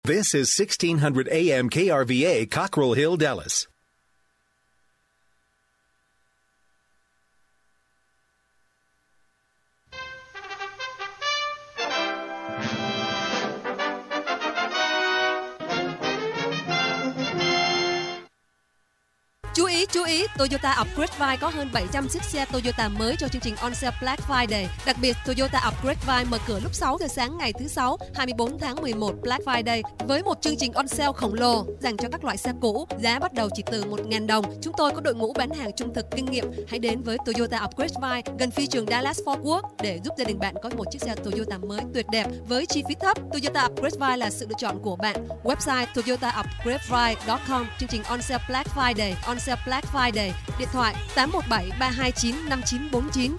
This is 1600 AM KRVA, Cockrell Hill, Dallas. Chú ý, Toyota Upgrade Vibe có hơn 700 chiếc xe Toyota mới cho chương trình On Sale Black Friday. Đặc biệt, Toyota Upgrade Vibe mở cửa lúc 6 giờ sáng ngày thứ Sáu, 24 tháng 11 Black Friday với một chương trình on sale khổng lồ dành cho các loại xe cũ, giá bắt đầu chỉ từ 1.000 đồng. Chúng tôi có đội ngũ bán hàng trung thực kinh nghiệm. Hãy đến với Toyota Upgrade Vibe gần phi trường Dallas Fort Worth để giúp gia đình bạn có một chiếc xe Toyota mới tuyệt đẹp với chi phí thấp. Toyota Upgrade Vibe là sự lựa chọn của bạn. Website toyotaupgradevide.com. Chương trình On Sale Black Friday, On Sale Black Friday. Điện thoại 817-329-5949,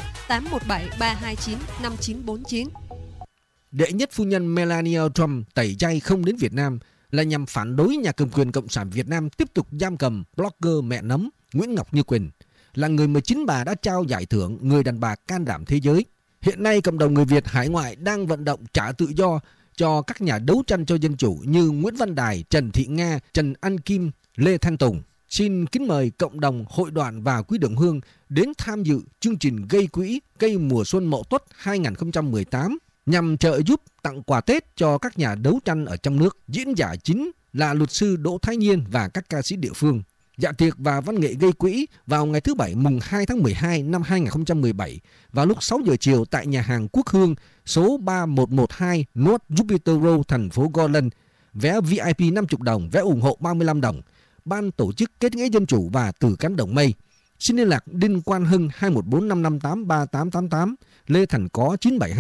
817-329-5949. Đệ nhất phu nhân Melania Trump tẩy chay không đến Việt Nam là nhằm phản đối nhà cầm quyền Cộng sản Việt Nam tiếp tục giam cầm blogger mẹ nấm Nguyễn Ngọc Như Quỳnh, là người mà chính bà đã trao giải thưởng người đàn bà can đảm thế giới. Hiện nay, cộng đồng người Việt hải ngoại đang vận động trả tự do cho các nhà đấu tranh cho dân chủ như Nguyễn Văn Đài, Trần Thị Nga, Trần An Kim, Lê Thanh Tùng. Xin kính mời cộng đồng, hội đoàn và quý đồng hương đến tham dự chương trình gây quỹ cây mùa xuân Mậu Tuất 2018 nhằm trợ giúp tặng quà Tết cho các nhà đấu tranh ở trong nước. Diễn giả chính là luật sư Đỗ Thái Nhiên và các ca sĩ địa phương. Dạ tiệc và văn nghệ gây quỹ vào ngày thứ Bảy mùng 2 tháng 12 năm 2017 vào lúc 6 giờ chiều tại nhà hàng Quốc Hương số 3112 North Jupiter Road, thành phố Garland. Vé VIP 50 đồng, vé ủng hộ 35 đồng. Ban tổ chức Kết nghĩa Dân chủ và Từ Cánh Đồng Mây. Xin liên lạc Đinh Quan Hưng 214-558-3888, Lê Thành Có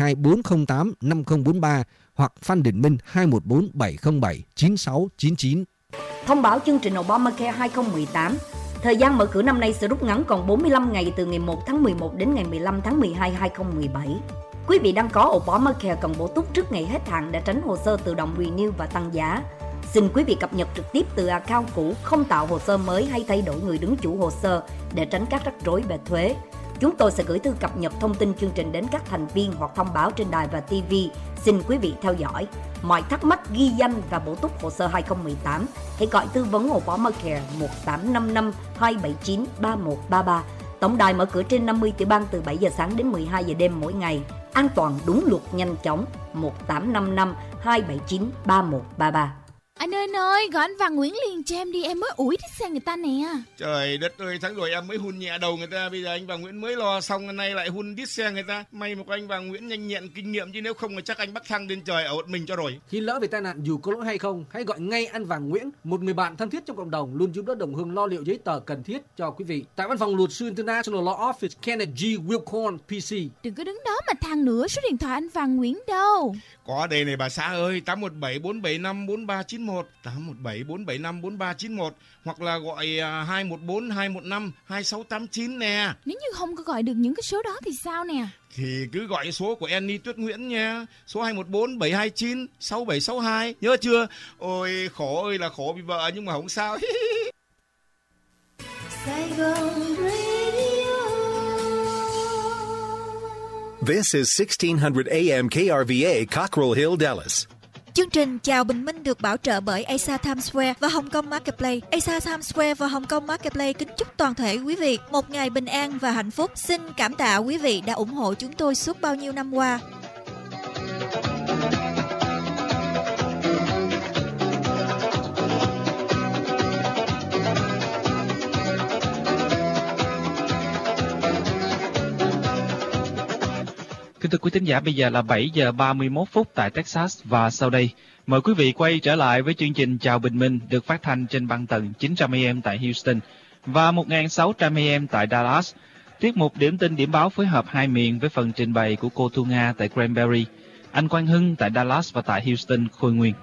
972-408-5043 hoặc Phan Đình Minh 214-707-9699. Thông báo chương trình Obamacare 2018. Thời gian mở cửa năm nay sẽ rút ngắn còn 45 ngày từ ngày 1 tháng 11 đến ngày 15 tháng 12 2017. Quý vị đang có Obamacare cần bổ túc trước ngày hết hạn để tránh hồ sơ tự động renew và tăng giá. Xin quý vị cập nhật trực tiếp từ account cũ, không tạo hồ sơ mới hay thay đổi người đứng chủ hồ sơ để tránh các rắc rối về thuế. Chúng tôi sẽ gửi thư cập nhật thông tin chương trình đến các thành viên hoặc thông báo trên đài và TV. Xin quý vị theo dõi. Mọi thắc mắc, ghi danh và bổ túc hồ sơ 2018, hãy gọi tư vấn Obamacare 1855-279-3133. Tổng đài mở cửa trên 50 tiểu bang từ 7 giờ sáng đến 12 giờ đêm mỗi ngày. An toàn, đúng luật, nhanh chóng. 1855-279-3133. Anh ơi, gọi anh Văn Nguyễn liền cho em đi, em mới ủi thích xe người ta nè. Trời đất ơi, tháng rồi em mới hun nhẹ đầu người ta, bây giờ anh Văn Nguyễn mới lo xong, hôm nay lại hun đít xe người ta. May một anh Văn Nguyễn nhanh nhẹn kinh nghiệm, chứ nếu không thì chắc anh bắc thăng lên trời ở một mình cho rồi. Khi lỡ về tai nạn dù có lỗi hay không, hãy gọi ngay anh Văn Nguyễn, một người bạn thân thiết trong cộng đồng, luôn giúp đỡ đồng hương lo liệu giấy tờ cần thiết cho quý vị. Tại văn phòng luật sư International Law Office, Kenneth G. Wilcorn, PC. Đừng có đứng đó mà than nữa, số điện thoại anh Văn Nguyễn đâu? Có đây này bà xã ơi, 817-475-4391, 817-475-4391, hoặc là gọi 214-215-2689 nè. Nếu như không có gọi được những cái số đó thì sao nè? Thì cứ gọi số của Annie Tuyết Nguyễn nha, số 214-729-6762, nhớ chưa? Ôi khổ ơi là khổ vì vợ nhưng mà không sao. This is 1600 AM KRVA, Cockrell Hill, Dallas. Chương trình Chào Bình Minh được bảo trợ bởi Asia Times Square và Hồng Kông Marketplace. Asia Times Square và Hồng Kông Marketplace kính chúc toàn thể quý vị một ngày bình an và hạnh phúc. Xin cảm tạ quý vị đã ủng hộ chúng tôi suốt bao nhiêu năm qua. Kính thưa quý thính giả, bây giờ là 7 giờ 31 phút tại Texas và sau đây mời quý vị quay trở lại với chương trình Chào Bình Minh được phát thanh trên băng tần 900 AM tại Houston và 1600 AM tại Dallas. Tiết mục điểm tin điểm báo phối hợp hai miền với phần trình bày của cô Thu Nga tại Cranberry, anh Quang Hưng tại Dallas và tại Houston, Khôi Nguyên.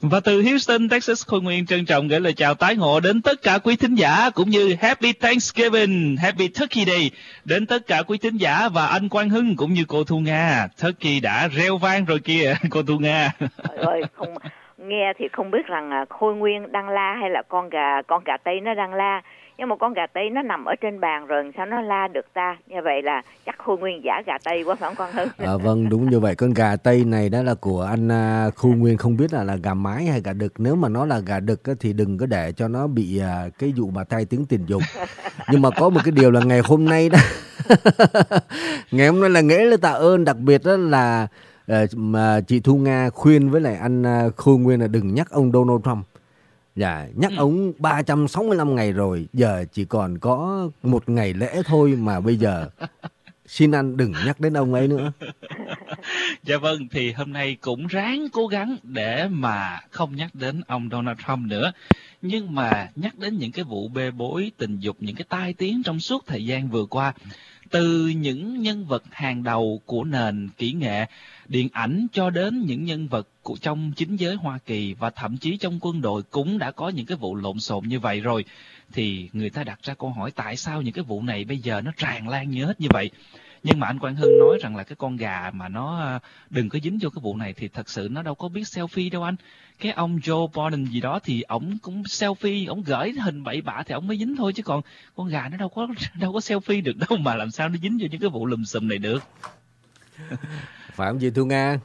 Và từ Houston, Texas, Khôi Nguyên trân trọng gửi lời chào tái ngộ đến tất cả quý thính giả, cũng như Happy Thanksgiving, Happy Turkey Day đến tất cả quý thính giả và anh Quang Hưng cũng như cô Thu Nga. Turkey đã reo vang rồi kia, cô Thu Nga. Ơi, không nghe thì không biết rằng Khôi Nguyên đang la hay là con gà Tây nó đang la. Nhưng mà con gà Tây nó nằm ở trên bàn rồi, sao nó la được ta? Như vậy là chắc Khôi Nguyên giả gà Tây quá phải không Quang Hưng? Vâng, đúng như vậy. Con gà Tây này đó là của anh Khôi Nguyên, không biết là gà mái hay gà đực. Nếu mà nó là gà đực thì đừng có để cho nó bị cái vụ mà tai tiếng tình dục. Nhưng mà có một cái điều là ngày hôm nay đó ngày hôm nay là lễ tạ ơn, đặc biệt đó là mà chị Thu Nga khuyên với lại anh Khôi Nguyên là đừng nhắc ông Donald Trump. Dạ, nhắc ông 365 ngày rồi, giờ chỉ còn có một ngày lễ thôi mà bây giờ xin anh đừng nhắc đến ông ấy nữa. Dạ vâng, thì hôm nay cũng ráng cố gắng để mà không nhắc đến ông Donald Trump nữa. Nhưng mà nhắc đến những cái vụ bê bối tình dục, những cái tai tiếng trong suốt thời gian vừa qua, từ những nhân vật hàng đầu của nền kỹ nghệ điện ảnh cho đến những nhân vật trong chính giới Hoa Kỳ và thậm chí trong quân đội cũng đã có những cái vụ lộn xộn như vậy rồi. Thì người ta đặt ra câu hỏi tại sao những cái vụ này bây giờ nó tràn lan như hết như vậy. Nhưng mà anh Quang Hưng nói rằng là cái con gà mà nó đừng có dính vô cái vụ này thì thật sự nó đâu có biết selfie đâu anh. Cái ông Joe Biden gì đó thì ổng cũng selfie, ổng gửi hình bậy bạ thì ổng mới dính thôi, chứ còn con gà nó đâu có selfie được đâu mà làm sao nó dính vô những cái vụ lùm xùm này được. Phải không chị Thu Nga?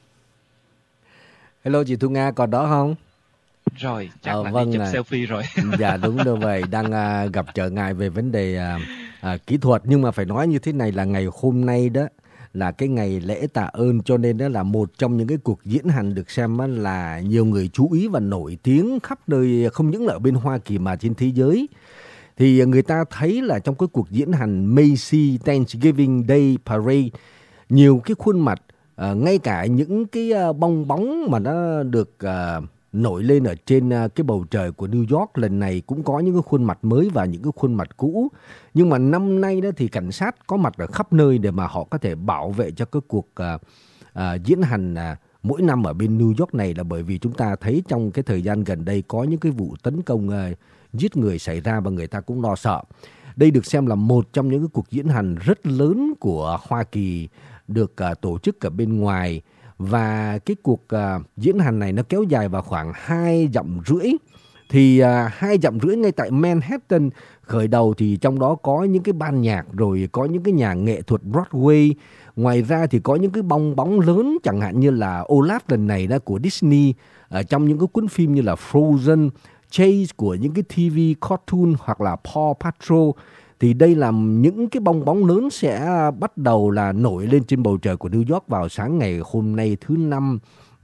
Hello chị Thu Nga còn đó không? Rồi, chắc là vâng đi chụp selfie rồi. Dạ đúng rồi vậy, đang gặp trở ngại về vấn đề kỹ thuật. Nhưng mà phải nói như thế này là ngày hôm nay đó là cái ngày lễ tạ ơn, cho nên đó là một trong những cái cuộc diễn hành được xem là nhiều người chú ý và nổi tiếng khắp nơi, không những là ở bên Hoa Kỳ mà trên thế giới. Thì người ta thấy là trong cái cuộc diễn hành Macy Thanksgiving Day Parade, nhiều cái khuôn mặt, ngay cả những cái bong bóng mà nó được nổi lên ở trên cái bầu trời của New York lần này cũng có những cái khuôn mặt mới và những cái khuôn mặt cũ. Nhưng mà năm nay đó thì cảnh sát có mặt ở khắp nơi để mà họ có thể bảo vệ cho cái cuộc diễn hành mỗi năm ở bên New York này, là bởi vì chúng ta thấy trong cái thời gian gần đây có những cái vụ tấn công giết người xảy ra và người ta cũng lo sợ. Đây được xem là một trong những cái cuộc diễn hành rất lớn của Hoa Kỳ được tổ chức ở bên ngoài. Và cái cuộc diễn hành này nó kéo dài vào khoảng 2 dặm rưỡi. Thì 2 dặm rưỡi ngay tại Manhattan, khởi đầu thì trong đó có những cái ban nhạc, rồi có những cái nhà nghệ thuật Broadway. Ngoài ra thì có những cái bong bóng lớn, chẳng hạn như là Olaf lần này đó của Disney, trong những cái cuốn phim như là Frozen, Chase của những cái TV cartoon hoặc là Paw Patrol. Thì đây là những cái bong bóng lớn sẽ bắt đầu là nổi lên trên bầu trời của New York vào sáng ngày hôm nay thứ Năm.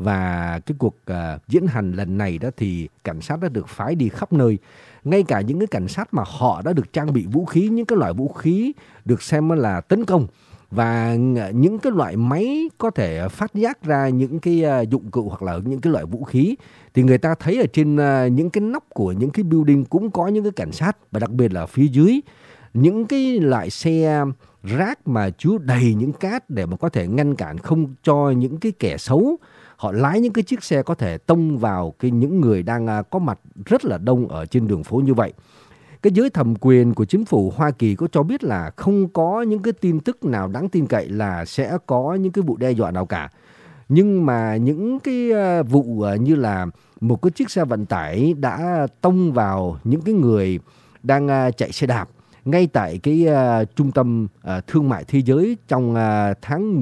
Và cái cuộc diễn hành lần này đó thì cảnh sát đã được phái đi khắp nơi. Ngay cả những cái cảnh sát mà họ đã được trang bị vũ khí, những cái loại vũ khí được xem là tấn công, và những cái loại máy có thể phát giác ra những cái dụng cụ hoặc là những cái loại vũ khí. Thì người ta thấy ở trên những cái nóc của những cái building cũng có những cái cảnh sát, và đặc biệt là phía dưới những cái loại xe rác mà chứa đầy những cát để mà có thể ngăn cản không cho những cái kẻ xấu họ lái những cái chiếc xe có thể tông vào những người đang có mặt rất là đông ở trên đường phố như vậy. Cái giới thẩm quyền của chính phủ Hoa Kỳ có cho biết là không có những cái tin tức nào đáng tin cậy là sẽ có những cái vụ đe dọa nào cả. Nhưng mà những cái vụ như là một cái chiếc xe vận tải đã tông vào những cái người đang chạy xe đạp ngay tại cái trung tâm thương mại thế giới trong tháng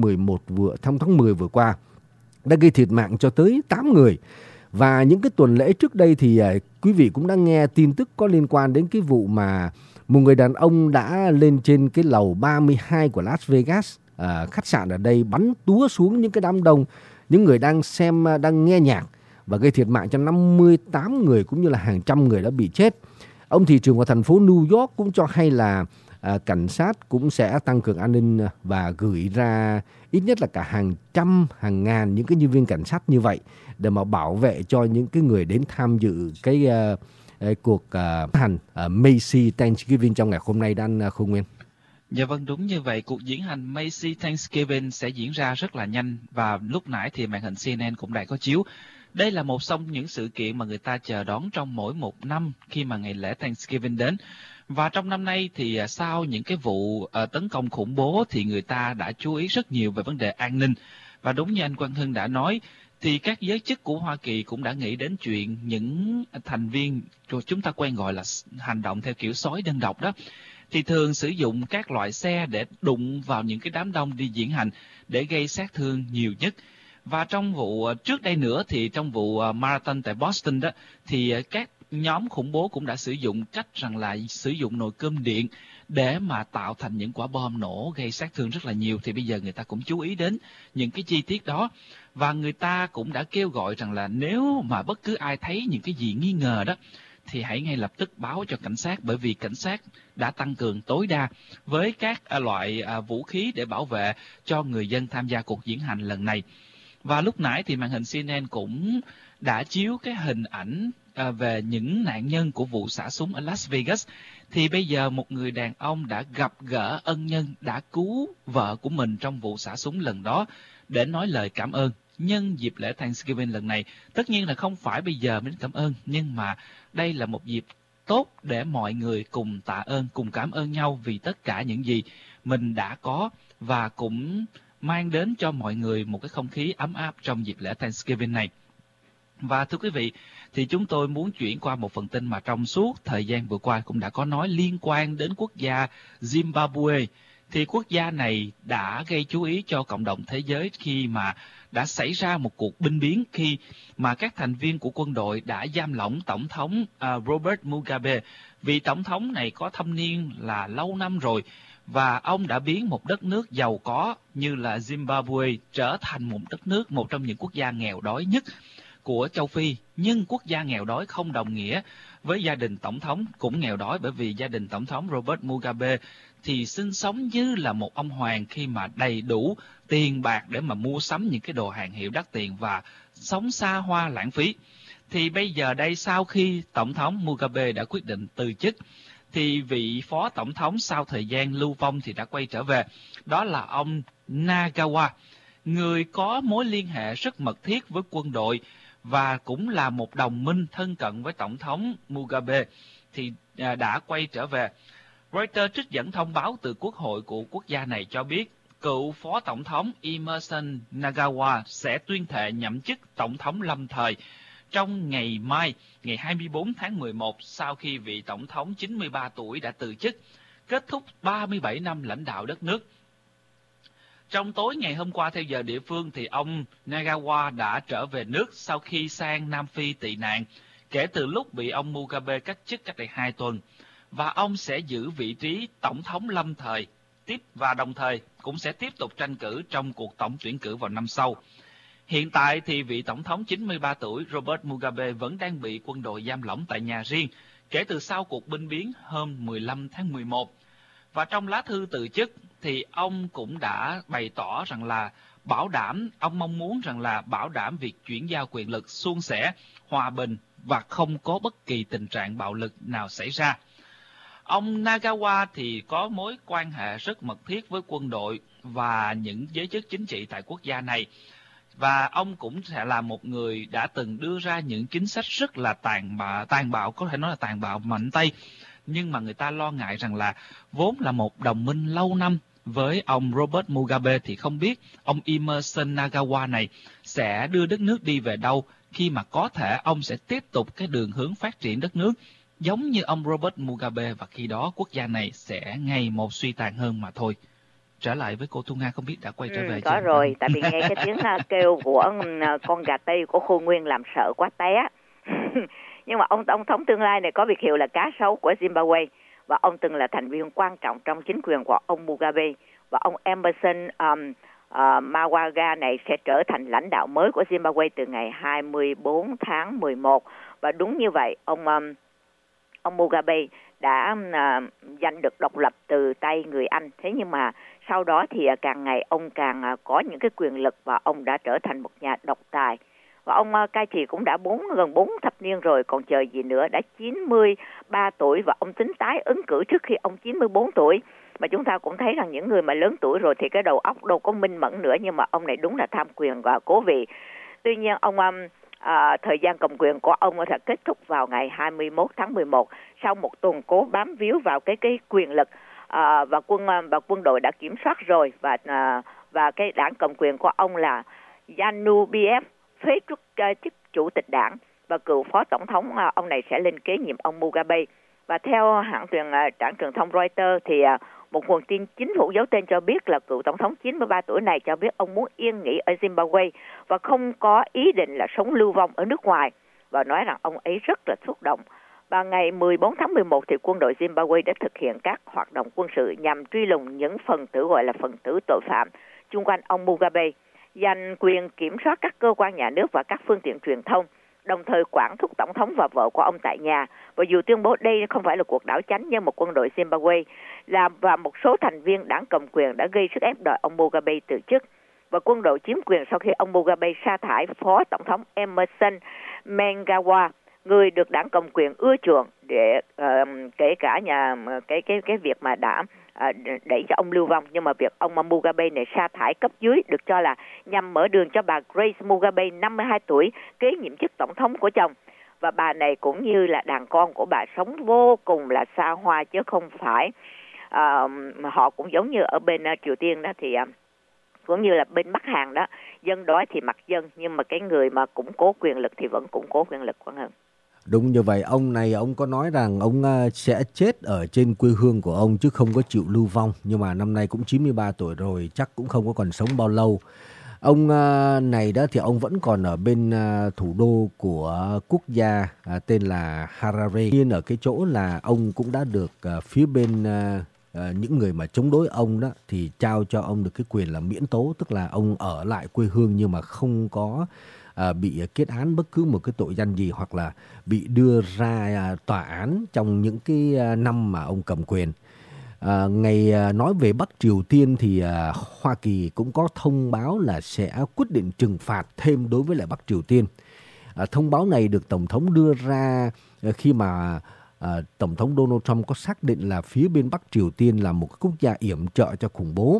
10 vừa qua, đã gây thiệt mạng cho tới 8 người. Và những cái tuần lễ trước đây thì quý vị cũng đã nghe tin tức có liên quan đến cái vụ mà một người đàn ông đã lên trên cái lầu 32 của Las Vegas, khách sạn ở đây, bắn túa xuống những cái đám đông, những người đang xem, đang nghe nhạc, và gây thiệt mạng cho 58 người cũng như là hàng trăm người đã bị chết. Ông thị trưởng của thành phố New York cũng cho hay là cảnh sát cũng sẽ tăng cường an ninh và gửi ra ít nhất là cả hàng trăm, hàng ngàn những cái nhân viên cảnh sát như vậy để mà bảo vệ cho những cái người đến tham dự cái cuộc hành Macy Thanksgiving trong ngày hôm nay đó anh Khôi Nguyên. Dạ vâng, đúng như vậy. Cuộc diễn hành Macy Thanksgiving sẽ diễn ra rất là nhanh, và lúc nãy thì màn hình CNN cũng đã có chiếu. Đây là một trong những sự kiện mà người ta chờ đón trong mỗi một năm khi mà ngày lễ Thanksgiving đến. Và trong năm nay thì sau những cái vụ tấn công khủng bố thì người ta đã chú ý rất nhiều về vấn đề an ninh. Và đúng như anh Quang Hưng đã nói, thì các giới chức của Hoa Kỳ cũng đã nghĩ đến chuyện những thành viên chúng ta quen gọi là hành động theo kiểu sói đơn độc đó, thì thường sử dụng các loại xe để đụng vào những cái đám đông đi diễn hành để gây sát thương nhiều nhất. Và trong vụ trước đây nữa thì trong vụ marathon tại Boston đó, thì các nhóm khủng bố cũng đã sử dụng cách rằng là sử dụng nồi cơm điện để mà tạo thành những quả bom nổ gây sát thương rất là nhiều. Thì bây giờ người ta cũng chú ý đến những cái chi tiết đó, và người ta cũng đã kêu gọi rằng là nếu mà bất cứ ai thấy những cái gì nghi ngờ đó thì hãy ngay lập tức báo cho cảnh sát, bởi vì cảnh sát đã tăng cường tối đa với các loại vũ khí để bảo vệ cho người dân tham gia cuộc diễn hành lần này. Và lúc nãy thì màn hình CNN cũng đã chiếu cái hình ảnh về những nạn nhân của vụ xả súng ở Las Vegas. Thì bây giờ một người đàn ông đã gặp gỡ ân nhân đã cứu vợ của mình trong vụ xả súng lần đó để nói lời cảm ơn nhân dịp lễ Thanksgiving lần này. Tất nhiên là không phải bây giờ mới cảm ơn, nhưng mà đây là một dịp tốt để mọi người cùng tạ ơn, cùng cảm ơn nhau vì tất cả những gì mình đã có, và cũng mang đến cho mọi người một cái không khí ấm áp trong dịp lễ Thanksgiving này. Và thưa quý vị, thì chúng tôi muốn chuyển qua một phần tin mà trong suốt thời gian vừa qua cũng đã có nói liên quan đến quốc gia Zimbabwe. Thì quốc gia này đã gây chú ý cho cộng đồng thế giới khi mà đã xảy ra một cuộc binh biến khi mà các thành viên của quân đội đã giam lỏng Tổng thống Robert Mugabe. Vì Tổng thống này có thâm niên là lâu năm rồi, và ông đã biến một đất nước giàu có như là Zimbabwe trở thành một đất nước, một trong những quốc gia nghèo đói nhất của châu Phi. Nhưng quốc gia nghèo đói không đồng nghĩa với gia đình Tổng thống cũng nghèo đói, bởi vì gia đình Tổng thống Robert Mugabe thì sinh sống như là một ông hoàng khi mà đầy đủ tiền bạc để mà mua sắm những cái đồ hàng hiệu đắt tiền và sống xa hoa lãng phí. Thì bây giờ đây, sau khi Tổng thống Mugabe đã quyết định từ chức, thì vị phó tổng thống sau thời gian lưu vong thì đã quay trở về. Đó là ông Nagawa, người có mối liên hệ rất mật thiết với quân đội và cũng là một đồng minh thân cận với Tổng thống Mugabe, thì đã quay trở về. Reuters trích dẫn thông báo từ Quốc hội của quốc gia này cho biết cựu phó tổng thống Emmerson Nagawa sẽ tuyên thệ nhậm chức tổng thống lâm thời trong ngày mai, ngày 24 tháng 11, sau khi vị tổng thống 93 tuổi đã từ chức, kết thúc 37 năm lãnh đạo đất nước. Trong tối ngày hôm qua theo giờ địa phương thì ông Nagawa đã trở về nước sau khi sang Nam Phi tị nạn, kể từ lúc bị ông Mugabe cách chức cách đây 2 tuần. Và ông sẽ giữ vị trí tổng thống lâm thời và đồng thời cũng sẽ tiếp tục tranh cử trong cuộc tổng tuyển cử vào năm sau. Hiện tại thì vị tổng thống 93 tuổi Robert Mugabe vẫn đang bị quân đội giam lỏng tại nhà riêng kể từ sau cuộc binh biến hôm 15 tháng 11. Và trong lá thư từ chức thì ông cũng đã bày tỏ rằng là ông mong muốn rằng là bảo đảm việc chuyển giao quyền lực suôn sẻ, hòa bình và không có bất kỳ tình trạng bạo lực nào xảy ra. Ông Nagawa thì có mối quan hệ rất mật thiết với quân đội và những giới chức chính trị tại quốc gia này. Và ông cũng sẽ là một người đã từng đưa ra những chính sách rất là tàn bạo, có thể nói là tàn bạo mạnh tay. Nhưng mà người ta lo ngại rằng là vốn là một đồng minh lâu năm với ông Robert Mugabe thì không biết ông Emmerson Nagawa này sẽ đưa đất nước đi về đâu, khi mà có thể ông sẽ tiếp tục cái đường hướng phát triển đất nước giống như ông Robert Mugabe, và khi đó quốc gia này sẽ ngày một suy tàn hơn mà thôi. Trở lại với cô Thu Nga, không biết đã quay trở về chưa? Có rồi, tại vì nghe cái tiếng kêu của con gà Tây của Khôi Nguyên làm sợ quá té. Nhưng mà ông tổng thống tương lai này có biệt hiệu là cá sấu của Zimbabwe, và ông từng là thành viên quan trọng trong chính quyền của ông Mugabe. Và ông Emmerson Mnangagwa này sẽ trở thành lãnh đạo mới của Zimbabwe từ ngày 24 tháng 11. Và đúng như vậy, ông Mugabe đã giành được độc lập từ tay người Anh. Thế nhưng mà sau đó thì càng ngày ông càng có những cái quyền lực và ông đã trở thành một nhà độc tài. Và ông cai trị cũng đã gần 4 thập niên rồi, còn chờ gì nữa, đã 93 tuổi và ông tính tái ứng cử trước khi ông 94 tuổi. Mà chúng ta cũng thấy rằng những người mà lớn tuổi rồi thì cái đầu óc đâu có minh mẫn nữa, nhưng mà ông này đúng là tham quyền và cố vị. Tuy nhiên ông thời gian cầm quyền của ông đã kết thúc vào ngày 21 tháng 11 sau một tuần cố bám víu vào cái quyền lực, và quân đội đã kiểm soát rồi, và cái đảng cầm quyền của ông là ZANU-PF phế truất chức chủ tịch đảng, và cựu phó tổng thống ông này sẽ lên kế nhiệm ông Mugabe. Và theo hãng truyền thông Reuters thì một nguồn tin chính phủ giấu tên cho biết là cựu tổng thống 93 tuổi này cho biết ông muốn yên nghỉ ở Zimbabwe và không có ý định là sống lưu vong ở nước ngoài, và nói rằng ông ấy rất là xúc động. Và ngày 14 tháng 11 thì quân đội Zimbabwe đã thực hiện các hoạt động quân sự nhằm truy lùng những phần tử gọi là phần tử tội phạm chung quanh ông Mugabe, giành quyền kiểm soát các cơ quan nhà nước và các phương tiện truyền thông, đồng thời quản thúc tổng thống và vợ của ông tại nhà. Và dù tuyên bố đây không phải là cuộc đảo chánh, nhưng một quân đội Zimbabwe và một số thành viên đảng cầm quyền đã gây sức ép đòi ông Mugabe từ chức. Và quân đội chiếm quyền sau khi ông Mugabe sa thải phó tổng thống Emmerson Mnangagwa, người được đảng cầm quyền ưa chuộng, để kể cả cái việc mà đã đẩy cho ông lưu vong. Nhưng mà việc ông Mugabe này sa thải cấp dưới được cho là nhằm mở đường cho bà Grace Mugabe 52 tuổi kế nhiệm chức tổng thống của chồng. Và bà này cũng như là đàn con của bà sống vô cùng là xa hoa, chứ không phải họ cũng giống như ở bên Triều Tiên đó, thì cũng như là bên Bắc Hàn đó, dân đói thì mặc dân, nhưng mà cái người mà củng cố quyền lực thì vẫn củng cố quyền lực quan hơn. Đúng như vậy, ông này ông có nói rằng ông sẽ chết ở trên quê hương của ông chứ không có chịu lưu vong. Nhưng mà năm nay cũng 93 tuổi rồi, chắc cũng không có còn sống bao lâu. Ông này đó thì ông vẫn còn ở bên thủ đô của quốc gia tên là Harare. Nhưng ở cái chỗ là ông cũng đã được phía bên những người mà chống đối ông đó thì trao cho ông được cái quyền là miễn tố, tức là ông ở lại quê hương nhưng mà không có bị kết án bất cứ một cái tội danh gì hoặc là bị đưa ra tòa án trong những cái năm mà ông cầm quyền. Ngày nói về Bắc Triều Tiên thì Hoa Kỳ cũng có thông báo là sẽ quyết định trừng phạt thêm đối với lại Bắc Triều Tiên. Thông báo này được Tổng thống đưa ra khi mà Tổng thống Donald Trump có xác định là phía bên Bắc Triều Tiên là một quốc gia yểm trợ cho khủng bố.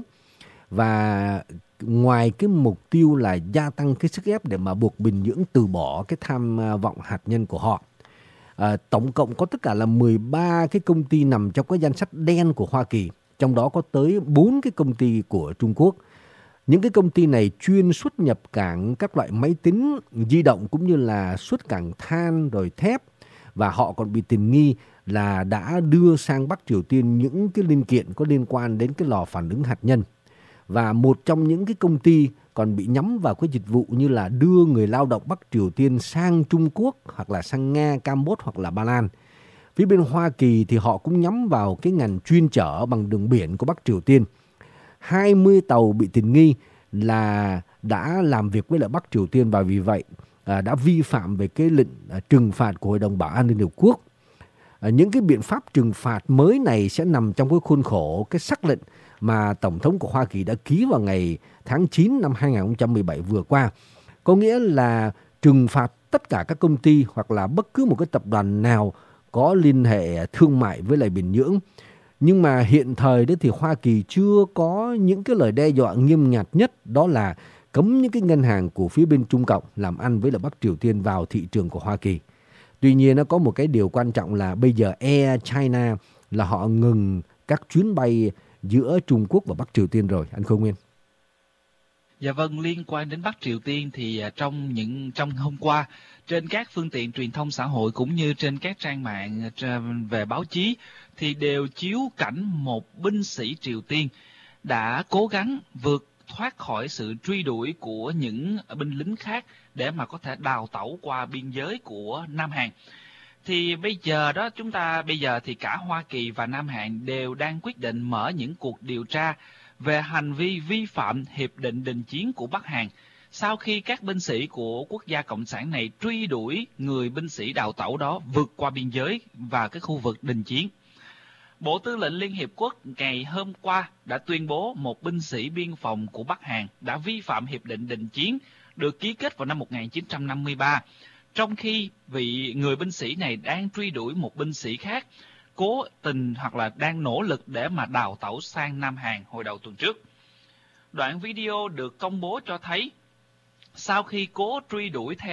Và ngoài cái mục tiêu là gia tăng cái sức ép để mà buộc Bình Nhưỡng từ bỏ cái tham vọng hạt nhân của họ, tổng cộng có tất cả là 13 cái công ty nằm trong cái danh sách đen của Hoa Kỳ, trong đó có tới 4 cái công ty của Trung Quốc. Những cái công ty này chuyên xuất nhập cảng các loại máy tính di động cũng như là xuất cảng than rồi thép, và họ còn bị tình nghi là đã đưa sang Bắc Triều Tiên những cái linh kiện có liên quan đến cái lò phản ứng hạt nhân. Và một trong những cái công ty còn bị nhắm vào cái dịch vụ như là đưa người lao động Bắc Triều Tiên sang Trung Quốc hoặc là sang Nga, Campuchia hoặc là Ba Lan. Phía bên Hoa Kỳ thì họ cũng nhắm vào cái ngành chuyên chở bằng đường biển của Bắc Triều Tiên. 20 tàu bị tình nghi là đã làm việc với lại Bắc Triều Tiên và vì vậy đã vi phạm về cái lệnh trừng phạt của Hội đồng Bảo an Liên Hợp Quốc. Những cái biện pháp trừng phạt mới này sẽ nằm trong cái khuôn khổ cái sắc lệnh mà Tổng thống của Hoa Kỳ đã ký vào ngày tháng 9 năm 2017 vừa qua. Có nghĩa là trừng phạt tất cả các công ty hoặc là bất cứ một cái tập đoàn nào có liên hệ thương mại với lại Bình Nhưỡng. Nhưng mà hiện thời đó thì Hoa Kỳ chưa có những cái lời đe dọa nghiêm ngặt nhất, đó là cấm những cái ngân hàng của phía bên Trung Cộng làm ăn với lại Bắc Triều Tiên vào thị trường của Hoa Kỳ. Tuy nhiên nó có một cái điều quan trọng là bây giờ Air China là họ ngừng các chuyến bay giữa Trung Quốc và Bắc Triều Tiên rồi, anh Khôi Nguyên. Dạ vâng, liên quan đến Bắc Triều Tiên thì trong hôm qua trên các phương tiện truyền thông xã hội cũng như trên các trang mạng về báo chí thì đều chiếu cảnh một binh sĩ Triều Tiên đã cố gắng vượt thoát khỏi sự truy đuổi của những binh lính khác để mà có thể đào tẩu qua biên giới của Nam Hàn. Thì bây giờ thì cả Hoa Kỳ và Nam Hàn đều đang quyết định mở những cuộc điều tra về hành vi vi phạm hiệp định đình chiến của Bắc Hàn sau khi các binh sĩ của quốc gia cộng sản này truy đuổi người binh sĩ đào tẩu đó vượt qua biên giới và cái khu vực đình chiến. Bộ Tư lệnh Liên Hiệp Quốc ngày hôm qua đã tuyên bố một binh sĩ biên phòng của Bắc Hàn đã vi phạm hiệp định đình chiến được ký kết vào năm 1953, trong khi vị người binh sĩ này đang truy đuổi một binh sĩ khác cố tình hoặc là đang nỗ lực để mà đào tẩu sang Nam Hàn hồi đầu tuần trước. Đoạn video được công bố cho thấy sau khi cố truy đuổi theo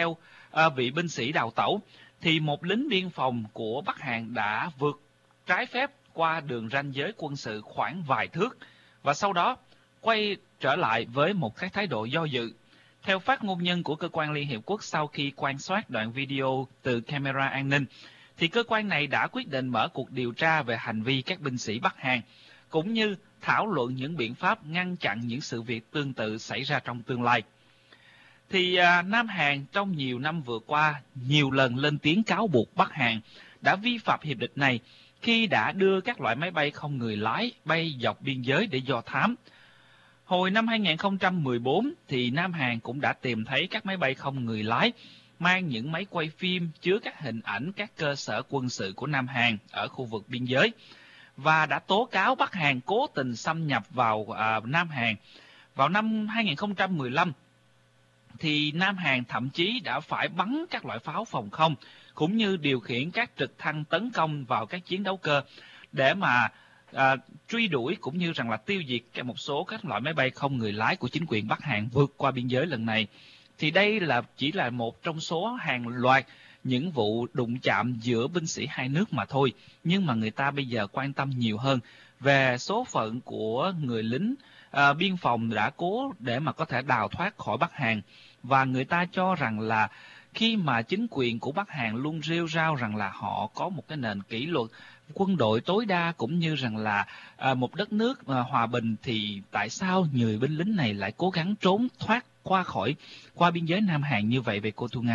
vị binh sĩ đào tẩu, thì một lính biên phòng của Bắc Hàn đã vượt trái phép qua đường ranh giới quân sự khoảng vài thước và sau đó quay trở lại với một cái thái độ do dự. Theo phát ngôn nhân của cơ quan Liên Hiệp Quốc, sau khi quan sát đoạn video từ camera an ninh, thì cơ quan này đã quyết định mở cuộc điều tra về hành vi các binh sĩ Bắc Hàn, cũng như thảo luận những biện pháp ngăn chặn những sự việc tương tự xảy ra trong tương lai. Thì Nam Hàn trong nhiều năm vừa qua nhiều lần lên tiếng cáo buộc Bắc Hàn đã vi phạm hiệp định này khi đã đưa các loại máy bay không người lái bay dọc biên giới để do thám. Hồi năm 2014 thì Nam Hàn cũng đã tìm thấy các máy bay không người lái mang những máy quay phim chứa các hình ảnh các cơ sở quân sự của Nam Hàn ở khu vực biên giới và đã tố cáo Bắc Hàn cố tình xâm nhập vào Nam Hàn. Vào năm 2015 thì Nam Hàn thậm chí đã phải bắn các loại pháo phòng không cũng như điều khiển các trực thăng tấn công vào các chiến đấu cơ để mà truy đuổi cũng như rằng là tiêu diệt một số các loại máy bay không người lái của chính quyền Bắc Hàn vượt qua biên giới lần này. Thì đây chỉ là một trong số hàng loạt những vụ đụng chạm giữa binh sĩ hai nước mà thôi. Nhưng mà người ta bây giờ quan tâm nhiều hơn về số phận của người lính biên phòng đã cố để mà có thể đào thoát khỏi Bắc Hàn. Và người ta cho rằng là khi mà chính quyền của Bắc Hàn luôn rêu rao rằng là họ có một cái nền kỷ luật, quân đội tối đa cũng như rằng là một đất nước hòa bình, thì tại sao người binh lính này lại cố gắng trốn thoát qua biên giới Nam Hàn như vậy về cô Thu Nga?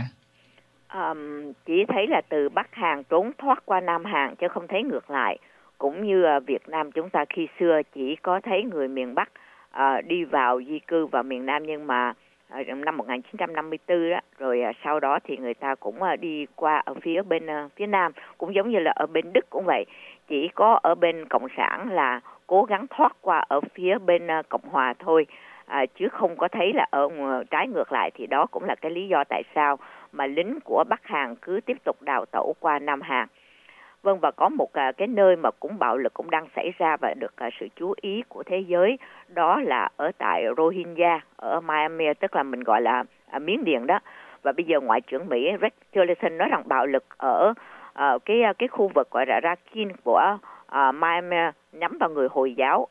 Chỉ thấy là từ Bắc Hàn trốn thoát qua Nam Hàn chứ không thấy ngược lại. Cũng như Việt Nam chúng ta khi xưa chỉ có thấy người miền Bắc đi vào di cư vào miền Nam, nhưng mà năm 1954 đó, rồi sau đó thì người ta cũng đi qua ở phía Nam, cũng giống như là ở bên Đức cũng vậy. Chỉ có ở bên Cộng sản là cố gắng thoát qua ở phía bên Cộng Hòa thôi, chứ không có thấy là ở trái ngược lại. Thì đó cũng là cái lý do tại sao mà lính của Bắc Hàn cứ tiếp tục đào tẩu qua Nam Hàn. Vâng, và có một cái nơi mà cũng bạo lực cũng đang xảy ra và được sự chú ý của thế giới, đó là ở tại Rohingya ở Myanmar, tức là mình gọi là Miến Điện đó. Và bây giờ Ngoại trưởng Mỹ Rex Tillerson nói rằng bạo lực ở cái khu vực gọi là Rakhine của Myanmar nhắm vào người Hồi giáo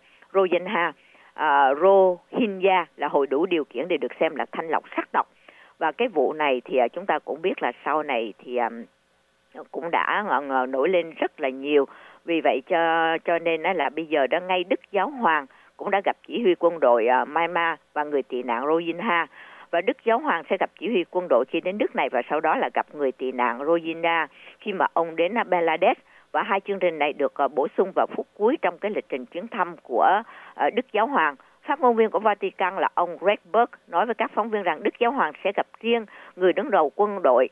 Rohingya là hội đủ điều kiện để được xem là thanh lọc sắc tộc. Và cái vụ này thì chúng ta cũng biết là sau này thì cũng đã nổi lên rất là nhiều. Vì vậy cho nên là bây giờ đó ngay Đức Giáo Hoàng cũng đã gặp chỉ huy quân đội Myanmar và người tị nạn Rohingya. Và Đức Giáo Hoàng sẽ gặp chỉ huy quân đội khi đến nước này, và sau đó là gặp người tị nạn Rohingya khi mà ông đến Bangladesh. Và hai chương trình này được bổ sung vào phút cuối trong cái lịch trình chuyến thăm của Đức Giáo Hoàng. Phát ngôn viên của Vatican là ông Greg Burke nói với các phóng viên rằng Đức Giáo Hoàng sẽ gặp riêng người đứng đầu quân đội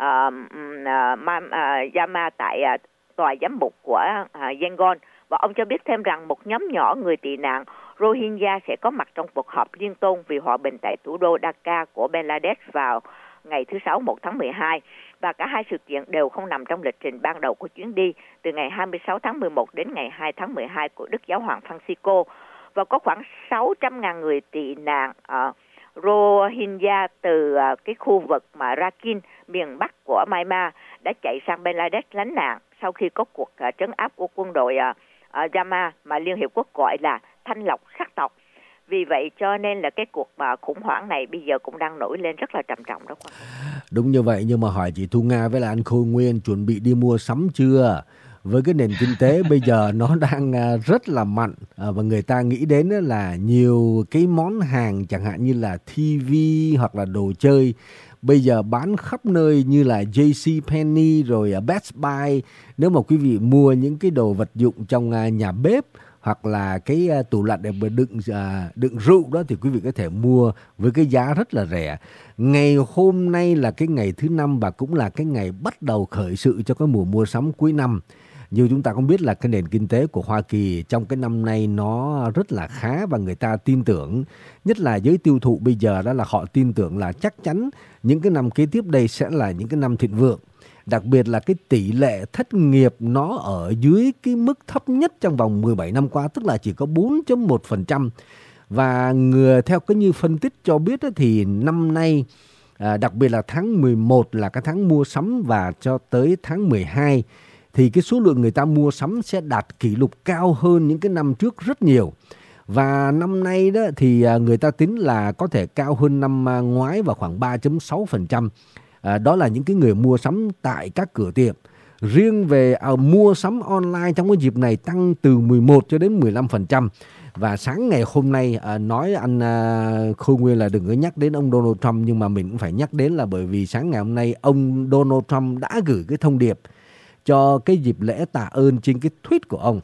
Myanmar tại tòa giám mục của Yangon. Và ông cho biết thêm rằng một nhóm nhỏ người tị nạn Rohingya sẽ có mặt trong cuộc họp liên tôn vì hòa bình tại thủ đô Dhaka của Bangladesh vào ngày thứ Sáu 1 tháng 12. Và cả hai sự kiện đều không nằm trong lịch trình ban đầu của chuyến đi từ ngày 26 tháng 11 đến ngày 2 tháng 12 của Đức Giáo Hoàng Francisco. Và có khoảng 600.000 người tị nạn Rohingya từ cái khu vực mà Rakhine, miền Bắc của Myanmar đã chạy sang Bangladesh lánh nạn sau khi có cuộc trấn áp của quân đội Myanmar mà Liên Hiệp Quốc gọi là thanh lọc sắc tộc. Vì vậy cho nên là cái cuộc khủng hoảng này bây giờ cũng đang nổi lên rất là trầm trọng đó. Đúng như vậy, nhưng mà hỏi chị Thu Nga với là anh Khôi Nguyên chuẩn bị đi mua sắm chưa? Với cái nền kinh tế bây giờ nó đang rất là mạnh và người ta nghĩ đến là nhiều cái món hàng chẳng hạn như là TV hoặc là đồ chơi bây giờ bán khắp nơi như là JCPenney rồi Best Buy. Nếu mà quý vị mua những cái đồ vật dụng trong nhà bếp hoặc là cái tủ lạnh để đựng rượu đó thì quý vị có thể mua với cái giá rất là rẻ. Ngày hôm nay là cái ngày thứ 5 và cũng là cái ngày bắt đầu khởi sự cho cái mùa mua sắm cuối năm. Như chúng ta cũng biết là cái nền kinh tế của Hoa Kỳ trong cái năm nay nó rất là khá và người ta tin tưởng, nhất là giới tiêu thụ bây giờ đó là họ tin tưởng là chắc chắn những cái năm kế tiếp đây sẽ là những cái năm thịnh vượng. Đặc biệt là cái tỷ lệ thất nghiệp nó ở dưới cái mức thấp nhất trong vòng 17 năm qua, tức là chỉ có 4.1%. Và theo cái như phân tích cho biết thì năm nay đặc biệt là tháng 11 là cái tháng mua sắm và cho tới tháng 12 thì cái số lượng người ta mua sắm sẽ đạt kỷ lục cao hơn những cái năm trước rất nhiều. Và năm nay đó thì người ta tính là có thể cao hơn năm ngoái vào khoảng 3.6%. Đó là những cái người mua sắm tại các cửa tiệm. Riêng về mua sắm online trong cái dịp này tăng từ 11 cho đến 15%. Và sáng ngày hôm nay nói anh Khôi Nguyên là đừng có nhắc đến ông Donald Trump, nhưng mà mình cũng phải nhắc đến là bởi vì sáng ngày hôm nay ông Donald Trump đã gửi cái thông điệp cho cái dịp lễ tạ ơn trên cái tweet của ông.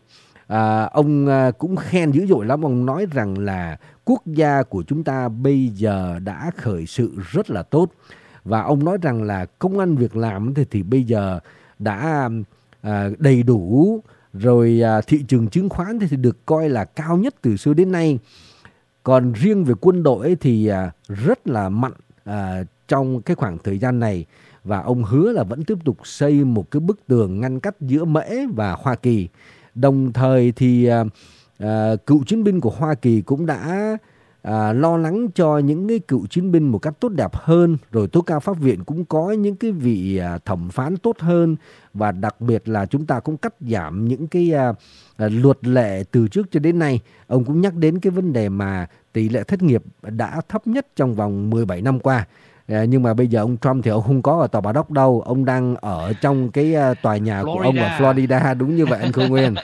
Ông cũng khen dữ dội lắm. Ông nói rằng là quốc gia của chúng ta bây giờ đã khởi sự rất là tốt. Và ông nói rằng là công ăn việc làm thì bây giờ đã đầy đủ. Rồi thị trường chứng khoán thì được coi là cao nhất từ xưa đến nay. Còn riêng về quân đội thì rất là mạnh trong cái khoảng thời gian này. Và ông hứa là vẫn tiếp tục xây một cái bức tường ngăn cách giữa Mễ và Hoa Kỳ. Đồng thời thì cựu chiến binh của Hoa Kỳ cũng đã lo lắng cho những cái cựu chiến binh một cách tốt đẹp hơn. Rồi tố cáo pháp viện cũng có những cái vị thẩm phán tốt hơn. Và đặc biệt là chúng ta cũng cắt giảm những cái luật lệ từ trước cho đến nay. Ông cũng nhắc đến cái vấn đề mà tỷ lệ thất nghiệp đã thấp nhất trong vòng 17 năm qua. Nhưng mà bây giờ ông Trump thì ông không có ở Tòa Bạch Ốc đâu. Ông đang ở trong cái tòa nhà của ông ở Florida. Đúng như vậy anh Khôi Nguyên.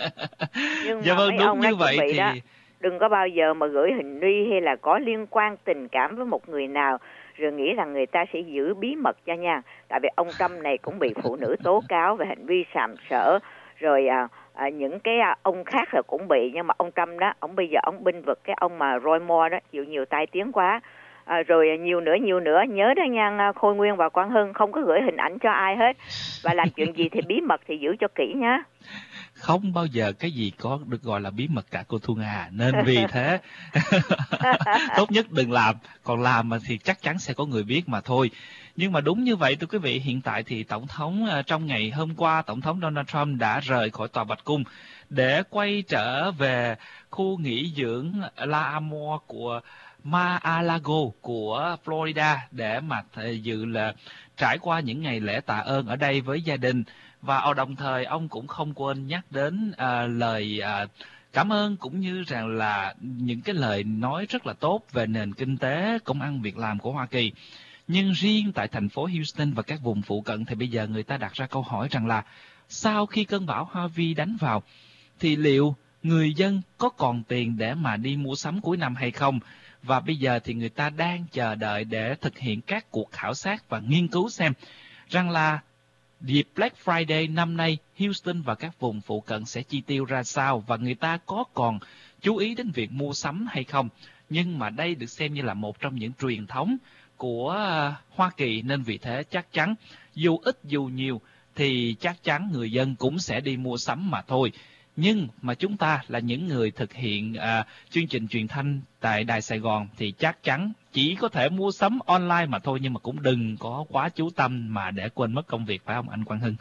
Nhưng dạ vâng, đúng như vậy thì đó, đừng có bao giờ mà gửi hình nude hay là có liên quan tình cảm với một người nào rồi nghĩ rằng người ta sẽ giữ bí mật cho nha. Tại vì ông Trump này cũng bị phụ nữ tố cáo về hành vi sàm sỡ. Rồi những cái ông khác là cũng bị. Nhưng mà ông Trump đó, ông bây giờ ông binh vực cái ông mà Roy Moore đó, chịu nhiều tai tiếng quá. Rồi nhiều nữa nhớ đó nha Khôi Nguyên và Quang Hưng, không có gửi hình ảnh cho ai hết. Và làm chuyện gì thì bí mật thì giữ cho kỹ nhá. Không bao giờ cái gì có được gọi là bí mật cả cô Thu Nga. Nên vì thế tốt nhất đừng làm. Còn làm mà thì chắc chắn sẽ có người biết mà thôi. Nhưng mà đúng như vậy thưa quý vị, hiện tại thì Tổng thống trong ngày hôm qua, Tổng thống Donald Trump đã rời khỏi Tòa Bạch Cung để quay trở về khu nghỉ dưỡng La Amor của Mar-a-Lago của Florida để mà dự là trải qua những ngày lễ tạ ơn ở đây với gia đình. Và đồng thời ông cũng không quên nhắc đến lời cảm ơn cũng như rằng là những cái lời nói rất là tốt về nền kinh tế, công ăn việc làm của Hoa Kỳ. Nhưng riêng tại thành phố Houston và các vùng phụ cận thì bây giờ người ta đặt ra câu hỏi rằng là sau khi cơn bão Harvey đánh vào thì liệu người dân có còn tiền để mà đi mua sắm cuối năm hay không? Và bây giờ thì người ta đang chờ đợi để thực hiện các cuộc khảo sát và nghiên cứu xem rằng là dịp Black Friday năm nay Houston và các vùng phụ cận sẽ chi tiêu ra sao và người ta có còn chú ý đến việc mua sắm hay không. Nhưng mà đây được xem như là một trong những truyền thống của Hoa Kỳ, nên vì thế chắc chắn dù ít dù nhiều thì chắc chắn người dân cũng sẽ đi mua sắm mà thôi. Nhưng mà chúng ta là những người thực hiện chương trình truyền thanh tại Đài Sài Gòn thì chắc chắn chỉ có thể mua sắm online mà thôi. Nhưng mà cũng đừng có quá chú tâm mà để quên mất công việc, phải không anh Quang Hưng?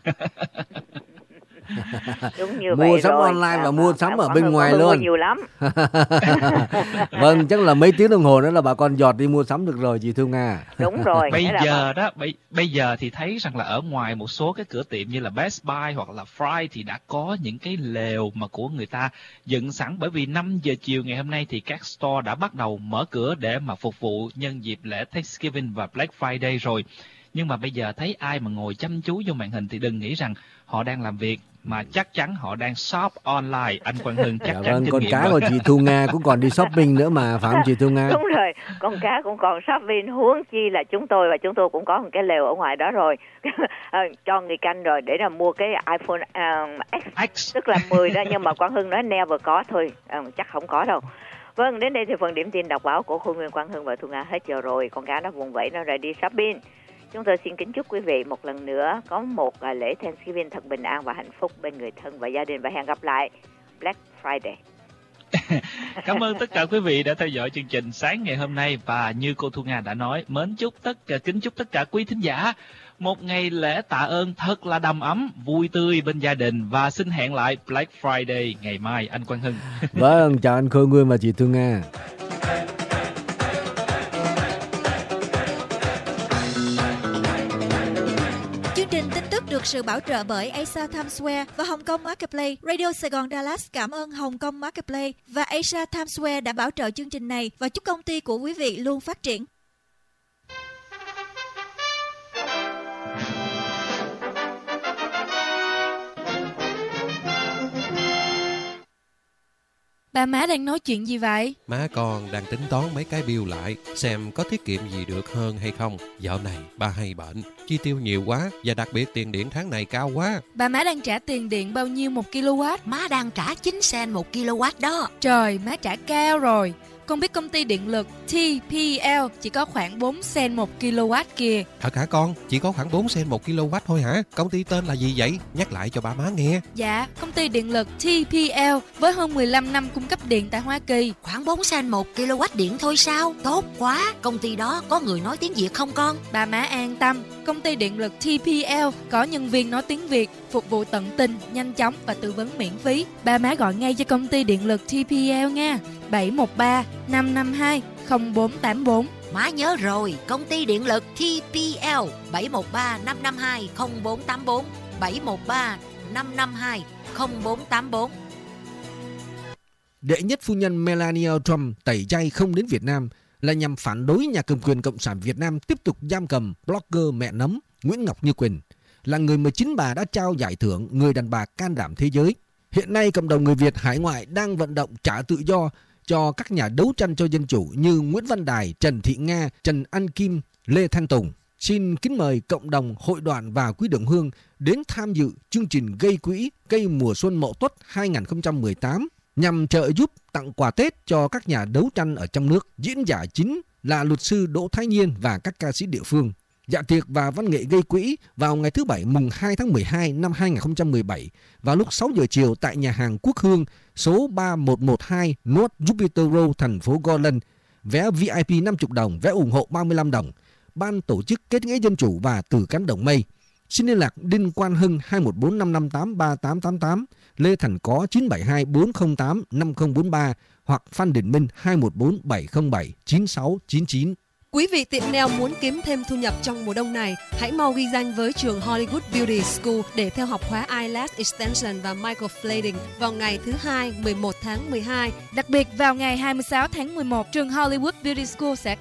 Đúng như mua vậy sắm rồi. online và mua sắm ở bên ngoài luôn. Mua nhiều lắm. Vâng, chắc là mấy tiếng đồng hồ nữa là bà con dọt đi mua sắm được rồi chị Thu Nga. Đúng rồi. Bây giờ thì thấy rằng là ở ngoài một số cái cửa tiệm như là Best Buy hoặc là Fry thì đã có những cái lều mà của người ta dựng sẵn, bởi vì 5 giờ chiều ngày hôm nay thì các store đã bắt đầu mở cửa để mà phục vụ nhân dịp lễ Thanksgiving và Black Friday rồi. Nhưng mà bây giờ thấy ai mà ngồi chăm chú vô màn hình thì đừng nghĩ rằng họ đang làm việc, mà chắc chắn họ đang shop online. Anh Quang Hưng chắc chắn kinh con nghiệm cá rồi. của chị Thu Nga cũng còn đi shopping nữa mà, phải không chị Thu Nga? Đúng rồi, con cá cũng còn shopping, huống chi là chúng tôi, và chúng tôi cũng có một cái lều ở ngoài đó rồi. Cho người canh rồi để là mua cái iPhone X, tức là 10 đó, nhưng mà Quang Hưng nói never có thôi, chắc không có đâu. Vâng, đến đây thì phần điểm tin đọc báo của Khôi Nguyên, Quang Hưng và Thu Nga hết giờ rồi. Con cá nó vùng vẫy nó ra đi shopping. Chúng tôi xin kính chúc quý vị một lần nữa có một lễ Thanksgiving thật bình an và hạnh phúc bên người thân và gia đình, và hẹn gặp lại Black Friday. Cảm ơn tất cả quý vị đã theo dõi chương trình sáng ngày hôm nay, và như cô Thu Nga đã nói, kính chúc tất cả quý thính giả một ngày lễ tạ ơn thật là đầm ấm, vui tươi bên gia đình, và xin hẹn lại Black Friday ngày mai. Anh Quang Hưng. Vâng, chào anh Khôi Nguyên và chị Thu Nga. sự bảo trợ bởi Asia Times Square và Hồng Kông Marketplace. Radio Sài Gòn Dallas cảm ơn Hồng Kông Marketplace và Asia Times Square đã bảo trợ chương trình này và chúc công ty của quý vị luôn phát triển. Ba má đang nói chuyện gì vậy? Má con đang tính toán mấy cái bill lại, xem có tiết kiệm gì được hơn hay không. Dạo này ba hay bệnh, chi tiêu nhiều quá và đặc biệt tiền điện tháng này cao quá. Ba má đang trả tiền điện bao nhiêu 1 kW? Má đang trả 9 cent 1 kW đó. Trời, má trả cao rồi. Con biết công ty điện lực TPL chỉ có khoảng 4 cent 1 kW kìa. Thật hả con? Chỉ có khoảng 4 cent 1 kW thôi hả? Công ty tên là gì vậy? Nhắc lại cho ba má nghe. Dạ, công ty điện lực TPL với hơn 15 năm cung cấp điện tại Hoa Kỳ. Khoảng 4 cent 1 kW điện thôi sao? Tốt quá. Công ty đó có người nói tiếng Việt không con? Ba má an tâm, công ty điện lực TPL có nhân viên nói tiếng Việt, phục vụ tận tình, nhanh chóng và tư vấn miễn phí. Ba má gọi ngay cho công ty điện lực TPL nha. 713 552 0484. Má nhớ rồi, công ty điện lực TPL 713 552 0484 713 552 0484. Đệ nhất phu nhân Melania Trump tẩy chay không đến Việt Nam là nhằm phản đối nhà cầm quyền Cộng sản Việt Nam tiếp tục giam cầm blogger mẹ nấm Nguyễn Ngọc Như Quỳnh, là người mà chính bà đã trao giải thưởng người đàn bà can đảm thế giới. Hiện nay, cộng đồng người Việt hải ngoại đang vận động trả tự do cho các nhà đấu tranh cho dân chủ như Nguyễn Văn Đài, Trần Thị Nga, Trần An Kim, Lê Thanh Tùng. Xin kính mời cộng đồng, hội đoàn và quý đồng hương đến tham dự chương trình gây quỹ cây mùa xuân Mậu Tuất 2018 nhằm trợ giúp tặng quà Tết cho các nhà đấu tranh ở trong nước. Diễn giả chính là luật sư Đỗ Thái Nhiên và các ca sĩ địa phương. Dạ tiệc và văn nghệ gây quỹ vào ngày thứ Bảy mùng 2 tháng 12 năm 2017 vào lúc 6 giờ chiều tại nhà hàng Quốc Hương số 3112 North Jupiter Road, thành phố Garland. Vé VIP 50 đồng, vé ủng hộ 35 đồng. Ban tổ chức Kết nghĩa Dân chủ và Từ Cánh Đồng Mây. Xin liên lạc Đinh Quan Hưng 214 558 3888, Lê Thành Có 972 408 5043 hoặc Phan Đình Minh 214 707 9699. Quý vị tiệm nail muốn kiếm thêm thu nhập trong mùa đông này, hãy mau ghi danh với trường Hollywood Beauty School để theo học khóa Eyelash Extension và Microflading vào ngày thứ Hai, 11 tháng 12. Đặc biệt vào ngày 26 tháng 11, trường Hollywood Beauty School sẽ